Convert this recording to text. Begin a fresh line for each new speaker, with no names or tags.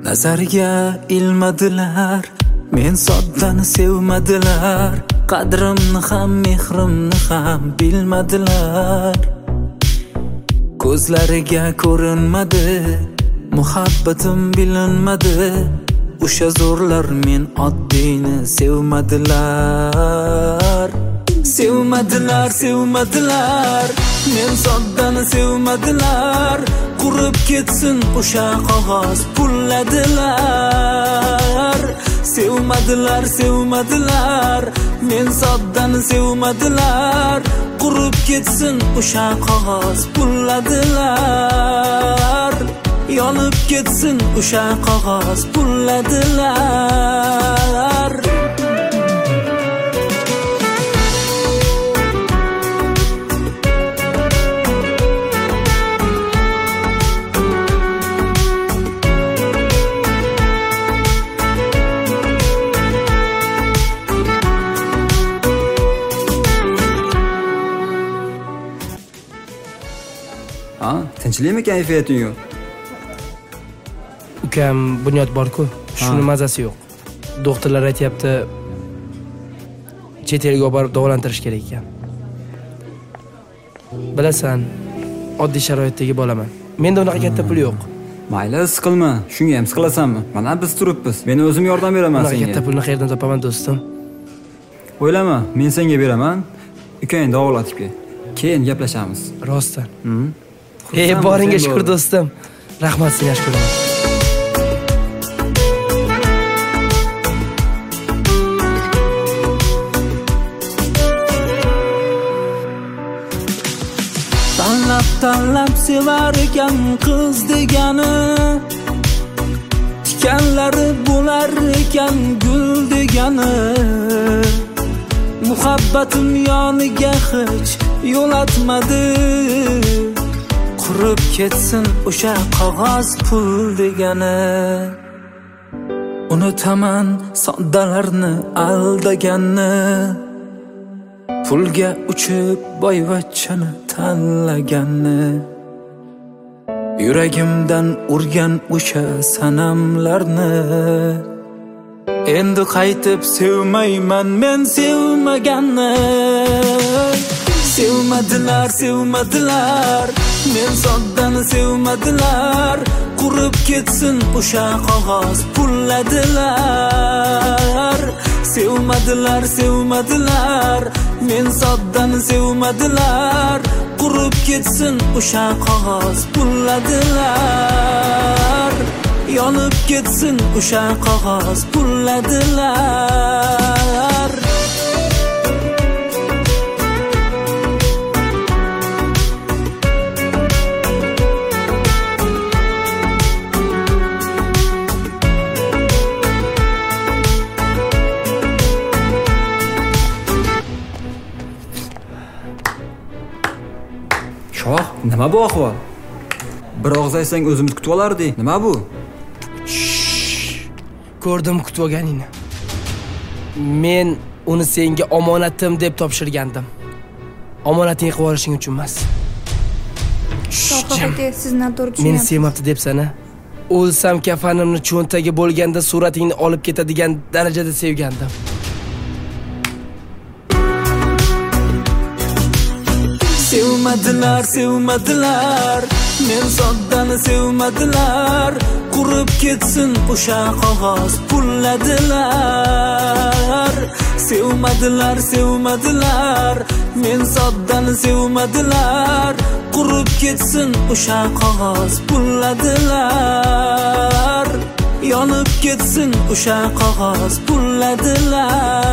Nazarga ilmadilar, men soddani sevmadilar, qadrimni ham mehrimni ham bilmadilar. Ko'zlariga ko'rinmadi, muhabbatim bilinmadi, o'sha zo'rlar men oddiyni sevmadilar. Sevmadilar, men soddani sevmadilar, qurib ketsin o'sha qog'oz pulladilar. Sevmadilar, men soddani sevmadilar, qurib ketsin o'sha qog'oz pulladilar. Yonib ketsin o'sha qog'oz pulladilar.
Tinchlikmi kayfiyating yo'q?
Ukam bunyod bor-ku, shuni mazasi yo'q. Doktorlar aytayapti, chet elga olib borib davolantirish kerak ekan. Bilasan, oddiy sharoitdagi bolaman. Menda unaqa katta pul yo'q.
Mayli, siqilma. Shunga ham siqilasanmi? Mana biz turibmiz. Men o'zim yordam beraman senga.
Unaqa katta pulni qayerdan topaman, do'stim?
O'ylama, men senga beraman. Ukangni davolatib kel. Keyin gaplashamiz.
Rostdan. Boringga shukr do'stim. Rahmat, senga shukr.
Tanlab sevar ekan qiz degani, tikanlari bo'lar ekan gul degani. Muhabbatim yoniga hech yo'latmadi, qurib ketsin o'sha qog'oz pul degani. Unutaman soddalarni aldaganni, pulga uchib boyvachchani tanlaganni. Yuragimdan urgan o'sha sanamlarni endi qaytib sevmayman men sevmaganni. Sevmadilar, men soddani sevmadilar, qurib ketsin o'sha qog'oz pulladilar. Sevmadilar, men soddani sevmadilar, qurib ketsin o'sha qog'oz pulladilar. Yonib ketsin o'sha qog'oz pulladilar.
Shoh, nima bu ahvol? Bir og'iz aysang o'zimiz kutib olardik. Nima bu?
Ko'rdim kutib olganingni. Men uni senga omonatim deb topshirgandim. Omonating qilib olishing uchun emas.
Shohida, siz noto'g'ri tushunyapsiz.
Meni sevmabdi debsan-a? O'lsam kafanimni cho'ntaga bo'lganda suratingni olib ketadigan darajada sevgandim.
Sevmadilar, men soddani sevmadilar, qurib ketsin o'sha qog'oz pulladilar. Sevmadilar, men soddani sevmadilar, qurib ketsin o'sha qog'oz pulladilar. Yonib ketsin o'sha qog'oz pulladilar.